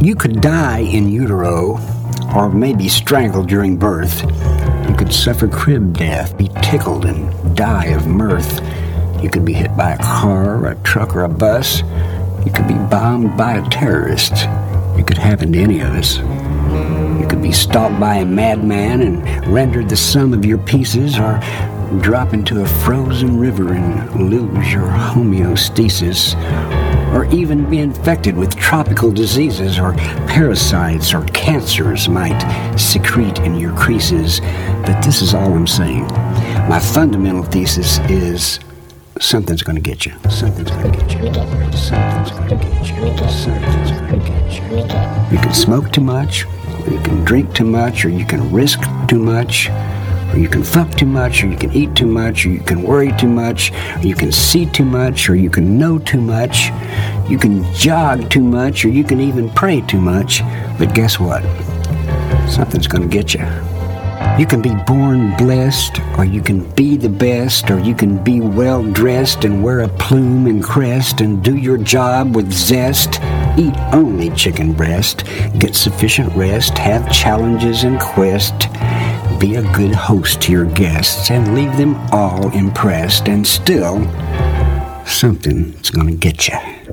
You could die in utero, or maybe strangled during birth. You could suffer crib death, be tickled, and die of mirth. You could be hit by a car, a truck, or a bus. You could be bombed by a terrorist. It could happen to any of us. You could be stalked by a madman and rendered the sum of your pieces, or drop into a frozen river and lose your homeostasis, or even be infected with tropical diseases, or parasites or cancers might secrete in your creases. But this is all I'm saying. My fundamental thesis is something's going to get you. Something's going to get you. Something's going to get you. Something's going to get you. You can smoke too much, or you can drink too much, or you can risk too much, or you can fuck too much, or you can eat too much, or you can worry too much, or you can see too much, or you can know too much. You can jog too much, or you can even pray too much. But guess what? Something's going to get you. You can be born blessed, or you can be the best, or you can be well-dressed and wear a plume and crest and do your job with zest. Eat only chicken breast, get sufficient rest, have challenges and quest. Be a good host to your guests and leave them all impressed, and still, something's gonna get you.